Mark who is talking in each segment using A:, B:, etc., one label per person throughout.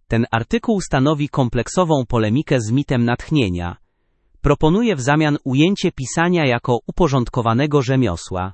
A: Ten artykuł stanowi kompleksową polemikę z mitem natchnienia. Proponuje w zamian ujęcie pisania jako uporządkowanego rzemiosła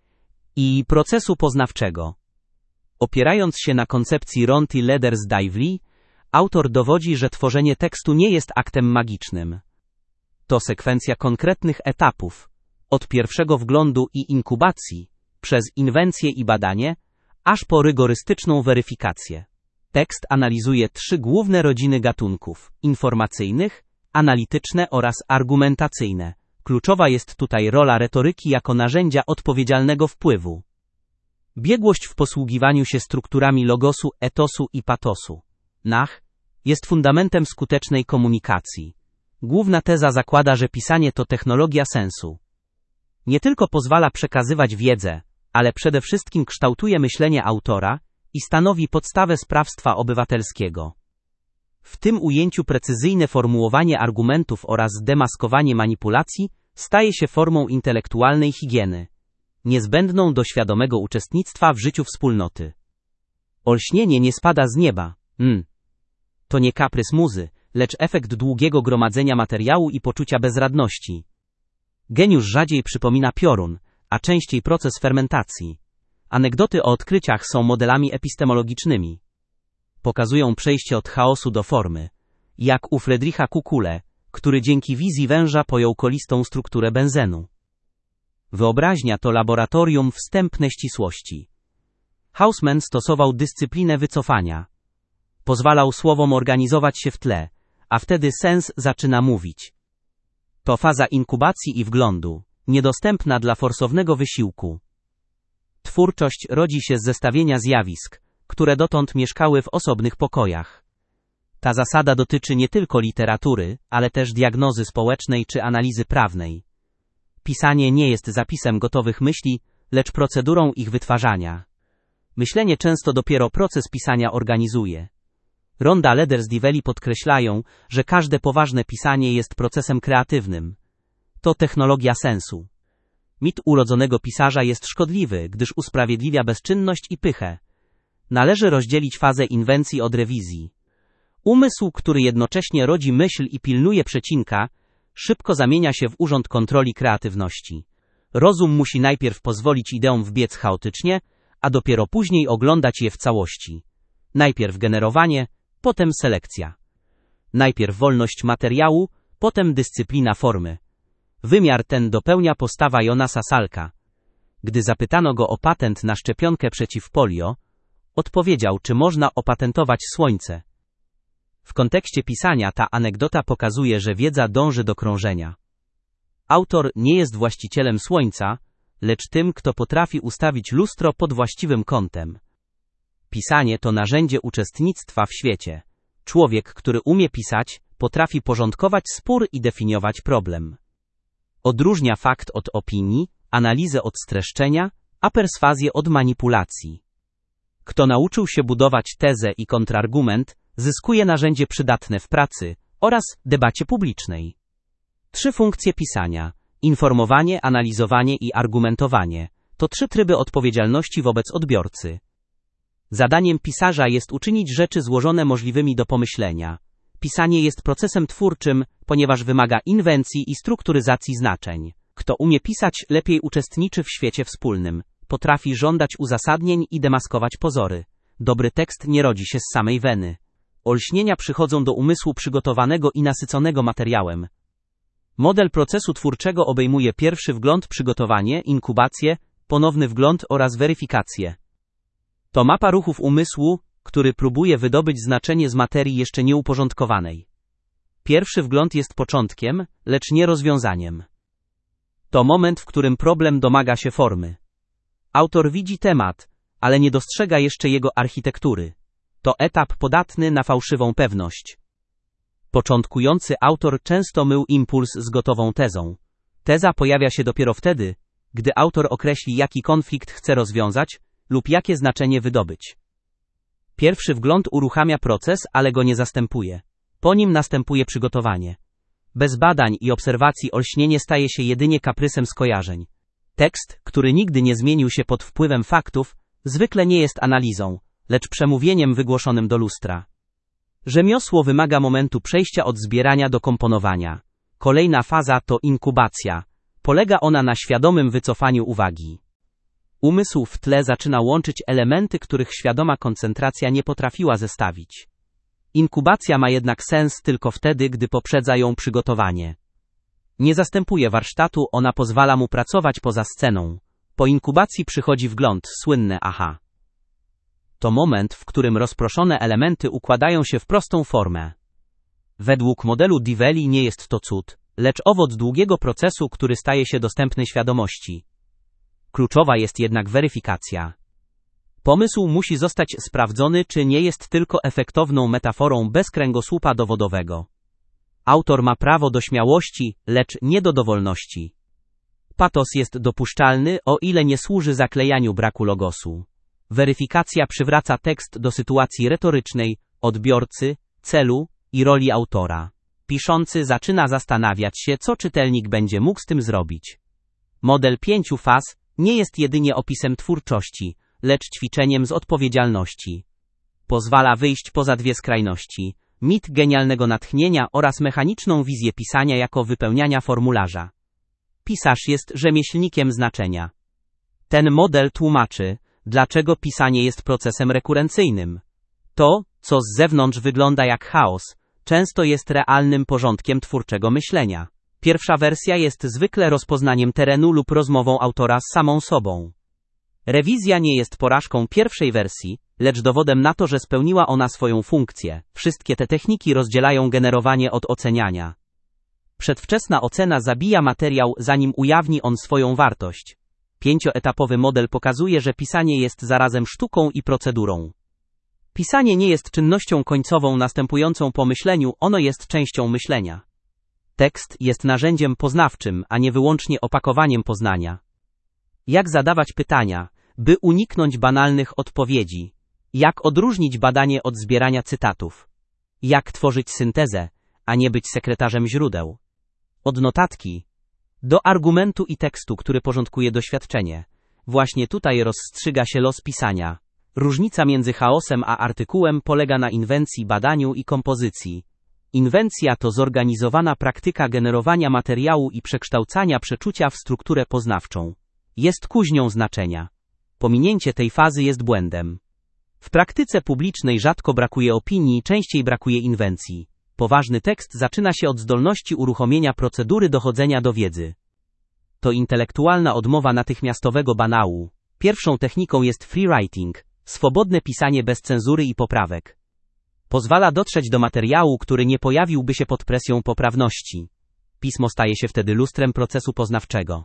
A: i procesu poznawczego. Opierając się na koncepcji Ronty Leathers-Dively, autor dowodzi, że tworzenie tekstu nie jest aktem magicznym. To sekwencja konkretnych etapów, od pierwszego wglądu i inkubacji, przez inwencję i badanie, aż po rygorystyczną weryfikację. Tekst analizuje 3 główne rodziny gatunków: informacyjnych, analityczne oraz argumentacyjne. Kluczowa jest tutaj rola retoryki jako narzędzia odpowiedzialnego wpływu. Biegłość w posługiwaniu się strukturami logosu, etosu i patosu. Nach jest fundamentem skutecznej komunikacji. Główna teza zakłada, że pisanie to technologia sensu. Nie tylko pozwala przekazywać wiedzę, ale przede wszystkim kształtuje myślenie autora i stanowi podstawę sprawstwa obywatelskiego. W tym ujęciu precyzyjne formułowanie argumentów oraz demaskowanie manipulacji staje się formą intelektualnej higieny, niezbędną do świadomego uczestnictwa w życiu wspólnoty. Olśnienie nie spada z nieba. To nie kaprys muzy, lecz efekt długiego gromadzenia materiału i poczucia bezradności. Geniusz rzadziej przypomina piorun, a częściej proces fermentacji. Anegdoty o odkryciach są modelami epistemologicznymi. Pokazują przejście od chaosu do formy, jak u Friedricha Kukule, który dzięki wizji węża pojął kolistą strukturę benzenu. Wyobraźnia to laboratorium wstępnej ścisłości. Hausman stosował dyscyplinę wycofania. Pozwalał słowom organizować się w tle, a wtedy sens zaczyna mówić. To faza inkubacji i wglądu, niedostępna dla forsownego wysiłku. Twórczość rodzi się z zestawienia zjawisk, które dotąd mieszkały w osobnych pokojach. Ta zasada dotyczy nie tylko literatury, ale też diagnozy społecznej czy analizy prawnej. Pisanie nie jest zapisem gotowych myśli, lecz procedurą ich wytwarzania. Myślenie często dopiero proces pisania organizuje. Ronda Leathers-Dively podkreślają, że każde poważne pisanie jest procesem kreatywnym. To technologia sensu. Mit urodzonego pisarza jest szkodliwy, gdyż usprawiedliwia bezczynność i pychę. Należy rozdzielić fazę inwencji od rewizji. Umysł, który jednocześnie rodzi myśl i pilnuje przecinka, szybko zamienia się w urząd kontroli kreatywności. Rozum musi najpierw pozwolić ideom wbiec chaotycznie, a dopiero później oglądać je w całości. Najpierw generowanie, potem selekcja. Najpierw wolność materiału, potem dyscyplina formy. Wymiar ten dopełnia postawa Jonasa Salka. Gdy zapytano go o patent na szczepionkę przeciw polio, odpowiedział, czy można opatentować słońce. W kontekście pisania ta anegdota pokazuje, że wiedza dąży do krążenia. Autor nie jest właścicielem słońca, lecz tym, kto potrafi ustawić lustro pod właściwym kątem. Pisanie to narzędzie uczestnictwa w świecie. Człowiek, który umie pisać, potrafi porządkować spór i definiować problem. Odróżnia fakt od opinii, analizę od streszczenia, a perswazję od manipulacji. Kto nauczył się budować tezę i kontrargument, zyskuje narzędzie przydatne w pracy oraz debacie publicznej. 3 funkcje pisania: informowanie, analizowanie i argumentowanie. To 3 tryby odpowiedzialności wobec odbiorcy. Zadaniem pisarza jest uczynić rzeczy złożone możliwymi do pomyślenia. Pisanie jest procesem twórczym, ponieważ wymaga inwencji i strukturyzacji znaczeń. Kto umie pisać, lepiej uczestniczy w świecie wspólnym. Potrafi żądać uzasadnień i demaskować pozory. Dobry tekst nie rodzi się z samej weny. Olśnienia przychodzą do umysłu przygotowanego i nasyconego materiałem. Model procesu twórczego obejmuje pierwszy wgląd, przygotowanie, inkubację, ponowny wgląd oraz weryfikację. To mapa ruchów umysłu, który próbuje wydobyć znaczenie z materii jeszcze nieuporządkowanej. Pierwszy wgląd jest początkiem, lecz nie rozwiązaniem. To moment, w którym problem domaga się formy. Autor widzi temat, ale nie dostrzega jeszcze jego architektury. To etap podatny na fałszywą pewność. Początkujący autor często mył impuls z gotową tezą. Teza pojawia się dopiero wtedy, gdy autor określi, jaki konflikt chce rozwiązać lub jakie znaczenie wydobyć. Pierwszy wgląd uruchamia proces, ale go nie zastępuje. Po nim następuje przygotowanie. Bez badań i obserwacji olśnienie staje się jedynie kaprysem skojarzeń. Tekst, który nigdy nie zmienił się pod wpływem faktów, zwykle nie jest analizą, lecz przemówieniem wygłoszonym do lustra. Rzemiosło wymaga momentu przejścia od zbierania do komponowania. Kolejna faza to inkubacja. Polega ona na świadomym wycofaniu uwagi. Umysł w tle zaczyna łączyć elementy, których świadoma koncentracja nie potrafiła zestawić. Inkubacja ma jednak sens tylko wtedy, gdy poprzedza ją przygotowanie. Nie zastępuje warsztatu, ona pozwala mu pracować poza sceną. Po inkubacji przychodzi wgląd, słynne aha. To moment, w którym rozproszone elementy układają się w prostą formę. Według modelu Diveli nie jest to cud, lecz owoc długiego procesu, który staje się dostępny świadomości. Kluczowa jest jednak weryfikacja. Pomysł musi zostać sprawdzony, czy nie jest tylko efektowną metaforą bez kręgosłupa dowodowego. Autor ma prawo do śmiałości, lecz nie do dowolności. Patos jest dopuszczalny, o ile nie służy zaklejaniu braku logosu. Weryfikacja przywraca tekst do sytuacji retorycznej, odbiorcy, celu i roli autora. Piszący zaczyna zastanawiać się, co czytelnik będzie mógł z tym zrobić. Model 5 faz nie jest jedynie opisem twórczości, lecz ćwiczeniem z odpowiedzialności. Pozwala wyjść poza dwie skrajności: mit genialnego natchnienia oraz mechaniczną wizję pisania jako wypełniania formularza. Pisarz jest rzemieślnikiem znaczenia. Ten model tłumaczy, dlaczego pisanie jest procesem rekurencyjnym. To, co z zewnątrz wygląda jak chaos, często jest realnym porządkiem twórczego myślenia. Pierwsza wersja jest zwykle rozpoznaniem terenu lub rozmową autora z samą sobą. Rewizja nie jest porażką pierwszej wersji, lecz dowodem na to, że spełniła ona swoją funkcję. Wszystkie te techniki rozdzielają generowanie od oceniania. Przedwczesna ocena zabija materiał, zanim ujawni on swoją wartość. 5-etapowy model pokazuje, że pisanie jest zarazem sztuką i procedurą. Pisanie nie jest czynnością końcową następującą po myśleniu, ono jest częścią myślenia. Tekst jest narzędziem poznawczym, a nie wyłącznie opakowaniem poznania. Jak zadawać pytania, by uniknąć banalnych odpowiedzi? Jak odróżnić badanie od zbierania cytatów? Jak tworzyć syntezę, a nie być sekretarzem źródeł? Od notatki do argumentu i tekstu, który porządkuje doświadczenie. Właśnie tutaj rozstrzyga się los pisania. Różnica między chaosem a artykułem polega na inwencji, badaniu i kompozycji. Inwencja to zorganizowana praktyka generowania materiału i przekształcania przeczucia w strukturę poznawczą. Jest kuźnią znaczenia. Pominięcie tej fazy jest błędem. W praktyce publicznej rzadko brakuje opinii, częściej brakuje inwencji. Poważny tekst zaczyna się od zdolności uruchomienia procedury dochodzenia do wiedzy. To intelektualna odmowa natychmiastowego banału. Pierwszą techniką jest free writing, swobodne pisanie bez cenzury i poprawek. Pozwala dotrzeć do materiału, który nie pojawiłby się pod presją poprawności. Pismo staje się wtedy lustrem procesu poznawczego.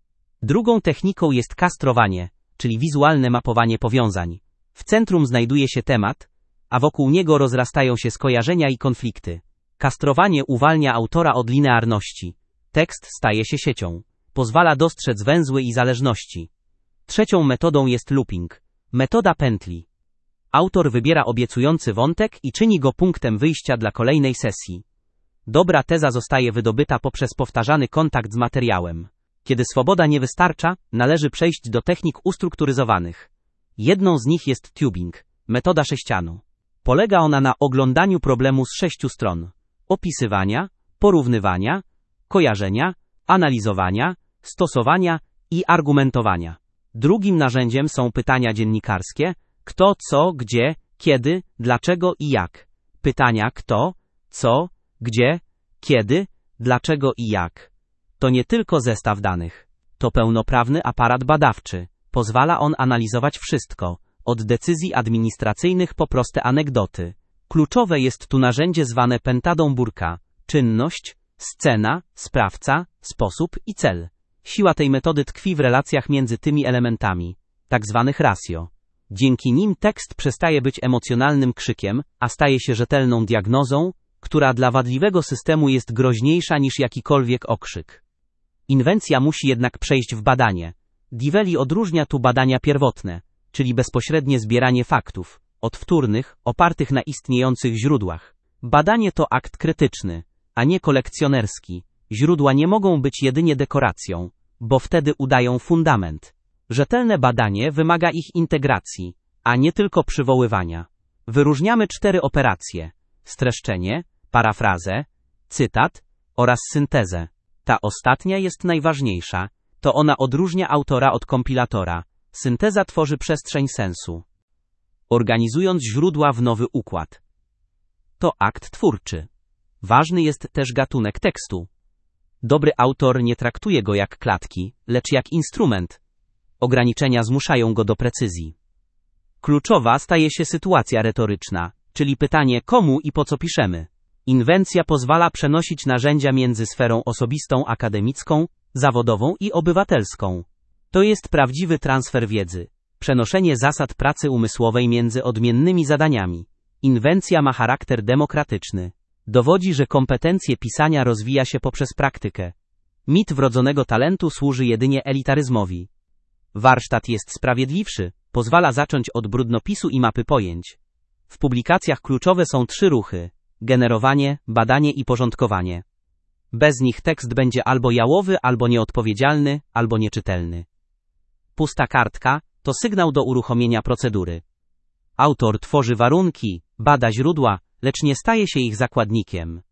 A: Drugą techniką jest kastrowanie, czyli wizualne mapowanie powiązań. W centrum znajduje się temat, a wokół niego rozrastają się skojarzenia i konflikty. Kastrowanie uwalnia autora od linearności. Tekst staje się siecią. Pozwala dostrzec węzły i zależności. Trzecią metodą jest looping, metoda pętli. Autor wybiera obiecujący wątek i czyni go punktem wyjścia dla kolejnej sesji. Dobra teza zostaje wydobyta poprzez powtarzany kontakt z materiałem. Kiedy swoboda nie wystarcza, należy przejść do technik ustrukturyzowanych. Jedną z nich jest tubing, metoda sześcianu. Polega ona na oglądaniu problemu z 6 stron: opisywania, porównywania, kojarzenia, analizowania, stosowania i argumentowania. Drugim narzędziem są pytania dziennikarskie: kto, co, gdzie, kiedy, dlaczego i jak. Pytania kto, co, gdzie, kiedy, dlaczego i jak. To nie tylko zestaw danych. To pełnoprawny aparat badawczy. Pozwala on analizować wszystko, od decyzji administracyjnych po proste anegdoty. Kluczowe jest tu narzędzie zwane pentadą Burka: czynność, scena, sprawca, sposób i cel. Siła tej metody tkwi w relacjach między tymi elementami, tak zwanych ratio. Dzięki nim tekst przestaje być emocjonalnym krzykiem, a staje się rzetelną diagnozą, która dla wadliwego systemu jest groźniejsza niż jakikolwiek okrzyk. Inwencja musi jednak przejść w badanie. Diveli odróżnia tu badania pierwotne, czyli bezpośrednie zbieranie faktów, od wtórnych, opartych na istniejących źródłach. Badanie to akt krytyczny, a nie kolekcjonerski. Źródła nie mogą być jedynie dekoracją, bo wtedy udają fundament. Rzetelne badanie wymaga ich integracji, a nie tylko przywoływania. Wyróżniamy 4 operacje. streszczenie, parafrazę, cytat oraz syntezę. Ta ostatnia jest najważniejsza. To ona odróżnia autora od kompilatora. Synteza tworzy przestrzeń sensu, organizując źródła w nowy układ. To akt twórczy. Ważny jest też gatunek tekstu. Dobry autor nie traktuje go jak klatki, lecz jak instrument. Ograniczenia zmuszają go do precyzji. Kluczowa staje się sytuacja retoryczna, czyli pytanie komu i po co piszemy. Inwencja pozwala przenosić narzędzia między sferą osobistą, akademicką, zawodową i obywatelską. To jest prawdziwy transfer wiedzy, przenoszenie zasad pracy umysłowej między odmiennymi zadaniami. Inwencja ma charakter demokratyczny. Dowodzi, że kompetencje pisania rozwija się poprzez praktykę. Mit wrodzonego talentu służy jedynie elitaryzmowi. Warsztat jest sprawiedliwszy, pozwala zacząć od brudnopisu i mapy pojęć. W publikacjach kluczowe są 3 ruchy: generowanie, badanie i porządkowanie. Bez nich tekst będzie albo jałowy, albo nieodpowiedzialny, albo nieczytelny. Pusta kartka to sygnał do uruchomienia procedury. Autor tworzy warunki, bada źródła, lecz nie staje się ich zakładnikiem.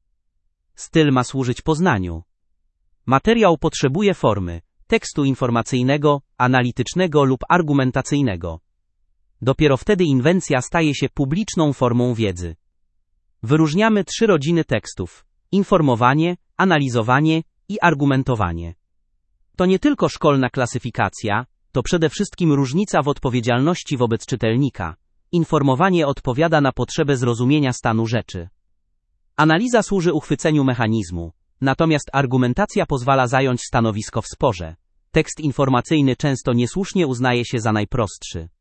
A: Styl ma służyć poznaniu. Materiał potrzebuje formy, tekstu informacyjnego, analitycznego lub argumentacyjnego. Dopiero wtedy inwencja staje się publiczną formą wiedzy. Wyróżniamy 3 rodziny tekstów: informowanie, analizowanie i argumentowanie. To nie tylko szkolna klasyfikacja, to przede wszystkim różnica w odpowiedzialności wobec czytelnika. Informowanie odpowiada na potrzebę zrozumienia stanu rzeczy. Analiza służy uchwyceniu mechanizmu, natomiast argumentacja pozwala zająć stanowisko w sporze. Tekst informacyjny często niesłusznie uznaje się za najprostszy.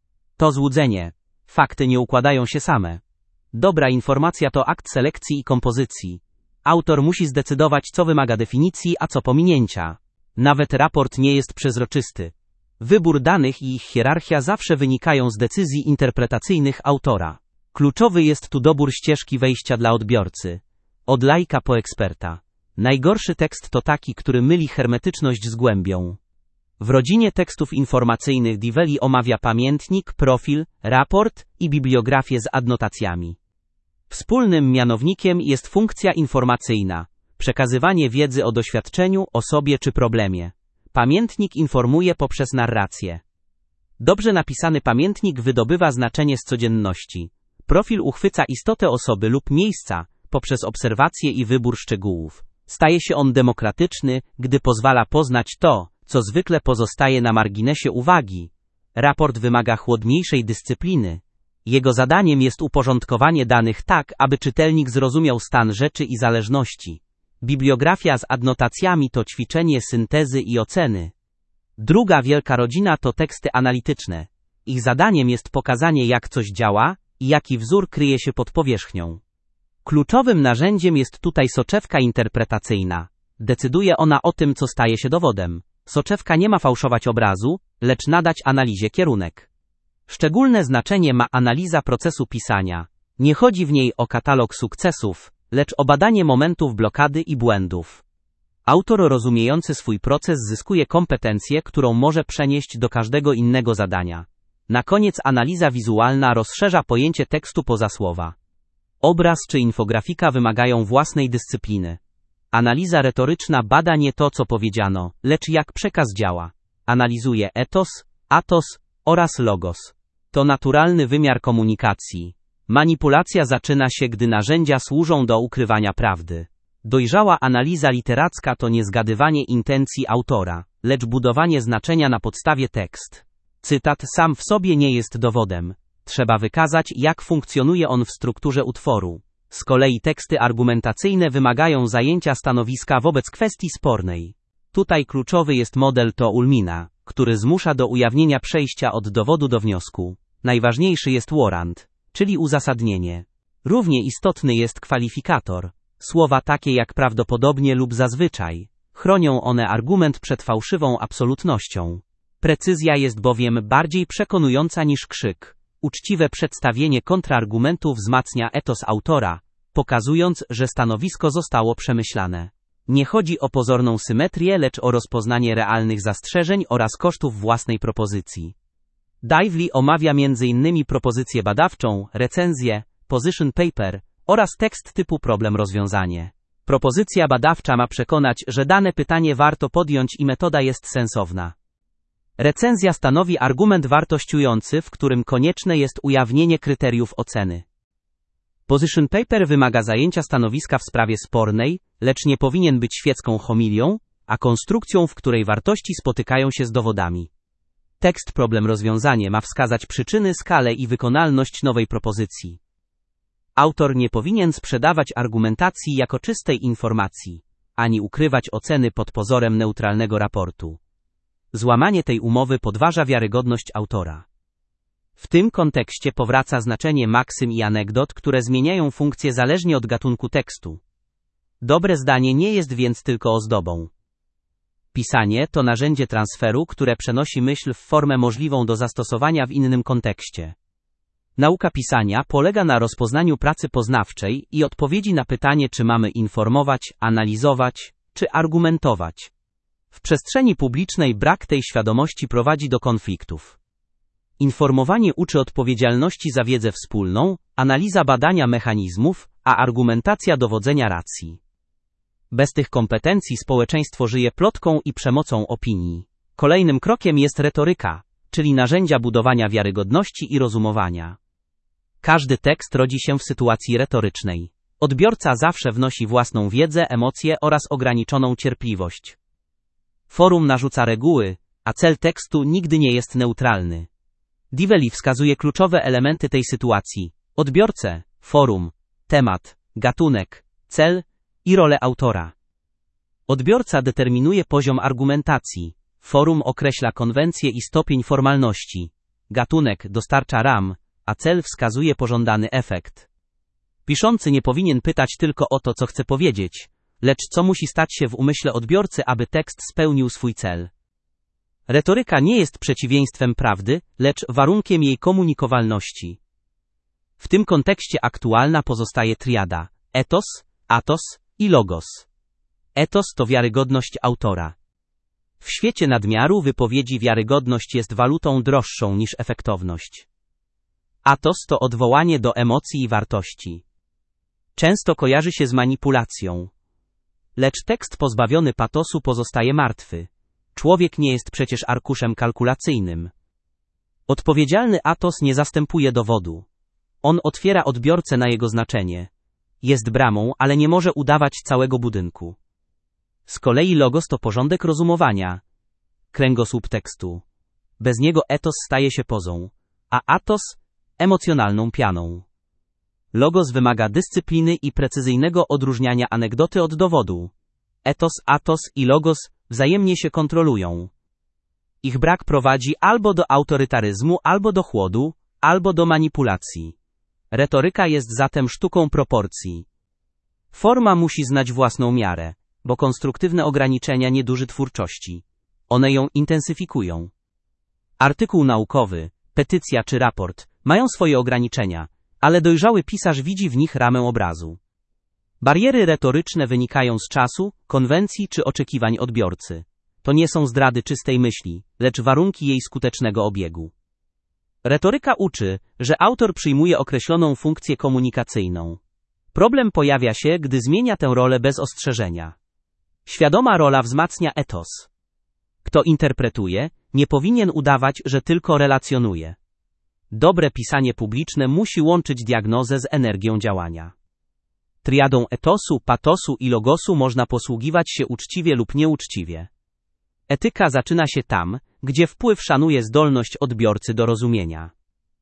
A: To złudzenie. Fakty nie układają się same. Dobra informacja to akt selekcji i kompozycji. Autor musi zdecydować, co wymaga definicji, a co pominięcia. Nawet raport nie jest przezroczysty. Wybór danych i ich hierarchia zawsze wynikają z decyzji interpretacyjnych autora. Kluczowy jest tu dobór ścieżki wejścia dla odbiorcy. Od laika po eksperta. Najgorszy tekst to taki, który myli hermetyczność z głębią. W rodzinie tekstów informacyjnych Divelli omawia pamiętnik, profil, raport i bibliografię z adnotacjami. Wspólnym mianownikiem jest funkcja informacyjna, przekazywanie wiedzy o doświadczeniu, osobie czy problemie. Pamiętnik informuje poprzez narrację. Dobrze napisany pamiętnik wydobywa znaczenie z codzienności. Profil uchwyca istotę osoby lub miejsca poprzez obserwacje i wybór szczegółów. Staje się on demokratyczny, gdy pozwala poznać to, co zwykle pozostaje na marginesie uwagi. Raport wymaga chłodniejszej dyscypliny. Jego zadaniem jest uporządkowanie danych tak, aby czytelnik zrozumiał stan rzeczy i zależności. Bibliografia z adnotacjami to ćwiczenie syntezy i oceny. Druga wielka rodzina to teksty analityczne. Ich zadaniem jest pokazanie, jak coś działa i jaki wzór kryje się pod powierzchnią. Kluczowym narzędziem jest tutaj soczewka interpretacyjna. Decyduje ona o tym, co staje się dowodem. Soczewka nie ma fałszować obrazu, lecz nadać analizie kierunek. Szczególne znaczenie ma analiza procesu pisania. Nie chodzi w niej o katalog sukcesów, lecz o badanie momentów blokady i błędów. Autor rozumiejący swój proces zyskuje kompetencję, którą może przenieść do każdego innego zadania. Na koniec analiza wizualna rozszerza pojęcie tekstu poza słowa. Obraz czy infografika wymagają własnej dyscypliny. Analiza retoryczna bada nie to, co powiedziano, lecz jak przekaz działa. Analizuje etos, atos oraz logos. To naturalny wymiar komunikacji. Manipulacja zaczyna się, gdy narzędzia służą do ukrywania prawdy. Dojrzała analiza literacka to nie zgadywanie intencji autora, lecz budowanie znaczenia na podstawie tekst. Cytat sam w sobie nie jest dowodem. Trzeba wykazać, jak funkcjonuje on w strukturze utworu. Z kolei teksty argumentacyjne wymagają zajęcia stanowiska wobec kwestii spornej. Tutaj kluczowy jest model Toulmina, który zmusza do ujawnienia przejścia od dowodu do wniosku. Najważniejszy jest warrant, czyli uzasadnienie. Równie istotny jest kwalifikator. Słowa takie jak prawdopodobnie lub zazwyczaj. Chronią one argument przed fałszywą absolutnością. Precyzja jest bowiem bardziej przekonująca niż krzyk. Uczciwe przedstawienie kontrargumentów wzmacnia etos autora, pokazując, że stanowisko zostało przemyślane. Nie chodzi o pozorną symetrię, lecz o rozpoznanie realnych zastrzeżeń oraz kosztów własnej propozycji. Divelli omawia m.in. propozycję badawczą, recenzję, position paper oraz tekst typu problem-rozwiązanie. Propozycja badawcza ma przekonać, że dane pytanie warto podjąć i metoda jest sensowna. Recenzja stanowi argument wartościujący, w którym konieczne jest ujawnienie kryteriów oceny. Position paper wymaga zajęcia stanowiska w sprawie spornej, lecz nie powinien być świecką homilią, a konstrukcją, w której wartości spotykają się z dowodami. Tekst problem-rozwiązanie ma wskazać przyczyny, skalę i wykonalność nowej propozycji. Autor nie powinien sprzedawać argumentacji jako czystej informacji, ani ukrywać oceny pod pozorem neutralnego raportu. Złamanie tej umowy podważa wiarygodność autora. W tym kontekście powraca znaczenie maksym i anegdot, które zmieniają funkcję zależnie od gatunku tekstu. Dobre zdanie nie jest więc tylko ozdobą. Pisanie to narzędzie transferu, które przenosi myśl w formę możliwą do zastosowania w innym kontekście. Nauka pisania polega na rozpoznaniu pracy poznawczej i odpowiedzi na pytanie, czy mamy informować, analizować, czy argumentować. W przestrzeni publicznej brak tej świadomości prowadzi do konfliktów. Informowanie uczy odpowiedzialności za wiedzę wspólną, analiza badania mechanizmów, a argumentacja dowodzenia racji. Bez tych kompetencji społeczeństwo żyje plotką i przemocą opinii. Kolejnym krokiem jest retoryka, czyli narzędzia budowania wiarygodności i rozumowania. Każdy tekst rodzi się w sytuacji retorycznej. Odbiorca zawsze wnosi własną wiedzę, emocje oraz ograniczoną cierpliwość. Forum narzuca reguły, a cel tekstu nigdy nie jest neutralny. Divelli wskazuje kluczowe elementy tej sytuacji: odbiorcę, forum, temat, gatunek, cel i rolę autora. Odbiorca determinuje poziom argumentacji, forum określa konwencję i stopień formalności, gatunek dostarcza ram, a cel wskazuje pożądany efekt. Piszący nie powinien pytać tylko o to, co chce powiedzieć, lecz co musi stać się w umyśle odbiorcy, aby tekst spełnił swój cel. Retoryka nie jest przeciwieństwem prawdy, lecz warunkiem jej komunikowalności. W tym kontekście aktualna pozostaje triada: etos, atos i logos. Etos to wiarygodność autora. W świecie nadmiaru wypowiedzi wiarygodność jest walutą droższą niż efektowność. Atos to odwołanie do emocji i wartości. Często kojarzy się z manipulacją. Lecz tekst pozbawiony patosu pozostaje martwy. Człowiek nie jest przecież arkuszem kalkulacyjnym. Odpowiedzialny atos nie zastępuje dowodu. On otwiera odbiorcę na jego znaczenie. Jest bramą, ale nie może udawać całego budynku. Z kolei logos to porządek rozumowania. Kręgosłup tekstu. Bez niego etos staje się pozą, a atos emocjonalną pianą. Logos wymaga dyscypliny i precyzyjnego odróżniania anegdoty od dowodu. Etos, atos i logos wzajemnie się kontrolują. Ich brak prowadzi albo do autorytaryzmu, albo do chłodu, albo do manipulacji. Retoryka jest zatem sztuką proporcji. Forma musi znać własną miarę, bo konstruktywne ograniczenia nie duży twórczości. One ją intensyfikują. Artykuł naukowy, petycja czy raport mają swoje ograniczenia, ale dojrzały pisarz widzi w nich ramę obrazu. Bariery retoryczne wynikają z czasu, konwencji czy oczekiwań odbiorcy. To nie są zdrady czystej myśli, lecz warunki jej skutecznego obiegu. Retoryka uczy, że autor przyjmuje określoną funkcję komunikacyjną. Problem pojawia się, gdy zmienia tę rolę bez ostrzeżenia. Świadoma rola wzmacnia etos. Kto interpretuje, nie powinien udawać, że tylko relacjonuje. Dobre pisanie publiczne musi łączyć diagnozę z energią działania. Triadą etosu, patosu i logosu można posługiwać się uczciwie lub nieuczciwie. Etyka zaczyna się tam, gdzie wpływ szanuje zdolność odbiorcy do rozumienia.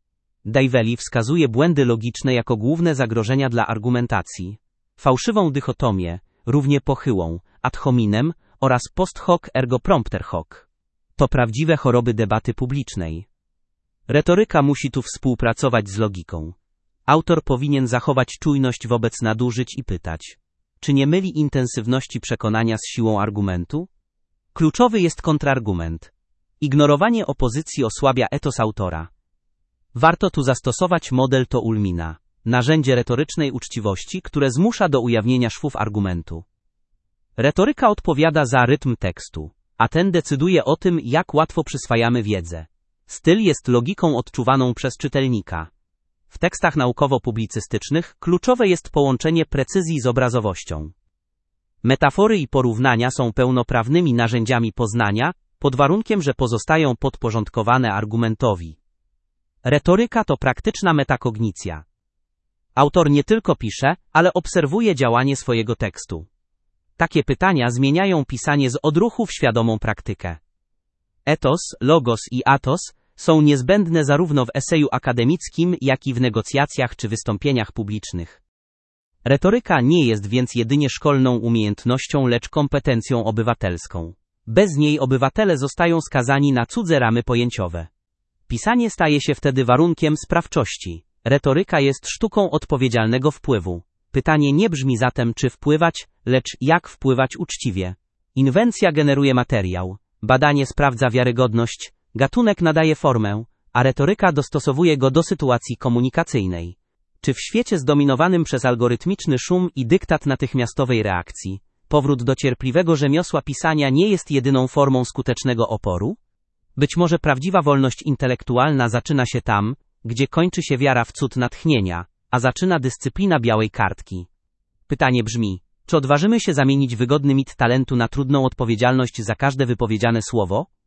A: Divelli wskazuje błędy logiczne jako główne zagrożenia dla argumentacji, fałszywą dychotomię, równie pochyłą, ad hominem oraz post hoc ergo propter hoc. To prawdziwe choroby debaty publicznej. Retoryka musi tu współpracować z logiką. Autor powinien zachować czujność wobec nadużyć i pytać, czy nie myli intensywności przekonania z siłą argumentu? Kluczowy jest kontrargument. Ignorowanie opozycji osłabia etos autora. Warto tu zastosować model Toulmina, narzędzie retorycznej uczciwości, które zmusza do ujawnienia szwów argumentu. Retoryka odpowiada za rytm tekstu, a ten decyduje o tym, jak łatwo przyswajamy wiedzę. Styl jest logiką odczuwaną przez czytelnika. W tekstach naukowo-publicystycznych kluczowe jest połączenie precyzji z obrazowością. Metafory i porównania są pełnoprawnymi narzędziami poznania, pod warunkiem, że pozostają podporządkowane argumentowi. Retoryka to praktyczna metakognicja. Autor nie tylko pisze, ale obserwuje działanie swojego tekstu. Takie pytania zmieniają pisanie z odruchu w świadomą praktykę. Etos, logos i atos są niezbędne zarówno w eseju akademickim, jak i w negocjacjach czy wystąpieniach publicznych. Retoryka nie jest więc jedynie szkolną umiejętnością, lecz kompetencją obywatelską. Bez niej obywatele zostają skazani na cudze ramy pojęciowe. Pisanie staje się wtedy warunkiem sprawczości. Retoryka jest sztuką odpowiedzialnego wpływu. Pytanie nie brzmi zatem, czy wpływać, lecz jak wpływać uczciwie. Inwencja generuje materiał, badanie sprawdza wiarygodność, gatunek nadaje formę, a retoryka dostosowuje go do sytuacji komunikacyjnej. Czy w świecie zdominowanym przez algorytmiczny szum i dyktat natychmiastowej reakcji, powrót do cierpliwego rzemiosła pisania nie jest jedyną formą skutecznego oporu? Być może prawdziwa wolność intelektualna zaczyna się tam, gdzie kończy się wiara w cud natchnienia, a zaczyna dyscyplina białej kartki. Pytanie brzmi, czy odważymy się zamienić wygodny mit talentu na trudną odpowiedzialność za każde wypowiedziane słowo?